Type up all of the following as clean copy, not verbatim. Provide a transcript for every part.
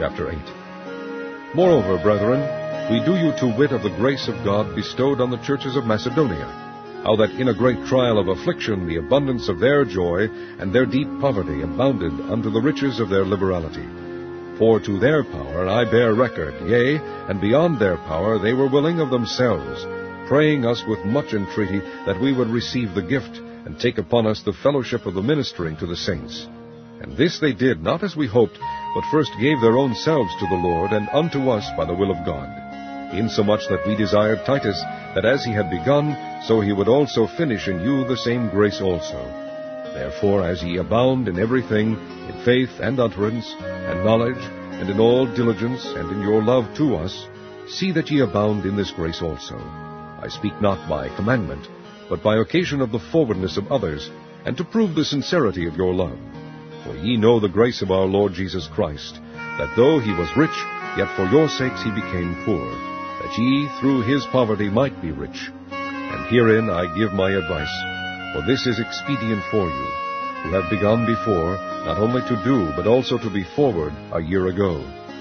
chapter 8. Moreover, brethren, we do you to wit of the grace of God bestowed on the churches of Macedonia, how that in a great trial of affliction the abundance of their joy and their deep poverty abounded unto the riches of their liberality. For to their power I bear record, yea, and beyond their power they were willing of themselves, praying us with much entreaty that we would receive the gift, and take upon us the fellowship of the ministering to the saints. And this they did, not as we hoped, but first gave their own selves to the Lord, and unto us by the will of God, insomuch that we desired Titus, that as he had begun, so he would also finish in you the same grace also. Therefore, as ye abound in everything, in faith and utterance, and knowledge, and in all diligence, and in your love to us, see that ye abound in this grace also. I speak not by commandment, but by occasion of the forwardness of others, and to prove the sincerity of your love. For ye know the grace of our Lord Jesus Christ, that though he was rich, yet for your sakes he became poor, that ye through his poverty might be rich. And herein I give my advice, for this is expedient for you, who have begun before, not only to do, but also to be forward a year ago.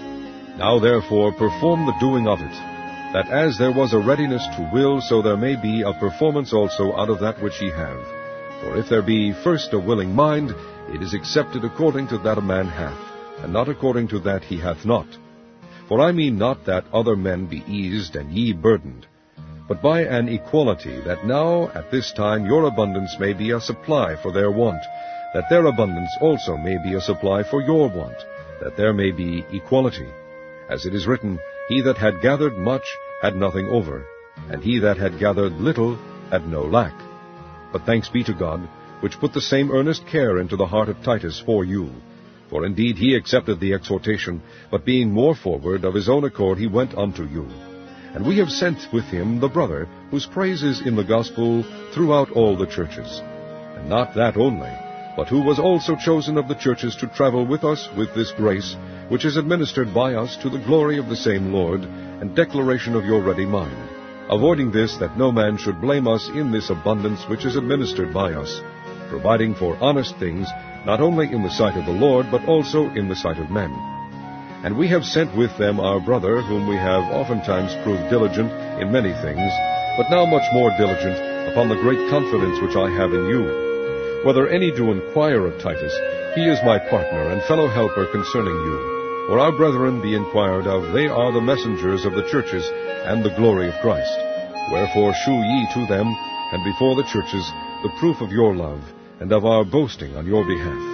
Now therefore perform the doing of it, that as there was a readiness to will, so there may be a performance also out of that which ye have. For if there be first a willing mind, it is accepted according to that a man hath, and not according to that he hath not. For I mean not that other men be eased and ye burdened, but by an equality, that now at this time your abundance may be a supply for their want, that their abundance also may be a supply for your want, that there may be equality. As it is written, He that had gathered much had nothing over, and he that had gathered little had no lack. But thanks be to God, which put the same earnest care into the heart of Titus for you. For indeed he accepted the exhortation, but being more forward, of his own accord he went unto you. And we have sent with him the brother, whose praise is in the gospel throughout all the churches. And not that only, but who was also chosen of the churches to travel with us with this grace, which is administered by us to the glory of the same Lord, and declaration of your ready mind, avoiding this, that no man should blame us in this abundance which is administered by us, providing for honest things, not only in the sight of the Lord, but also in the sight of men. And we have sent with them our brother, whom we have oftentimes proved diligent in many things, but now much more diligent upon the great confidence which I have in you. Whether any do inquire of Titus, he is my partner and fellow helper concerning you. For our brethren be inquired of, they are the messengers of the churches, and the glory of Christ. Wherefore shew ye to them, and before the churches, the proof of your love, and of our boasting on your behalf.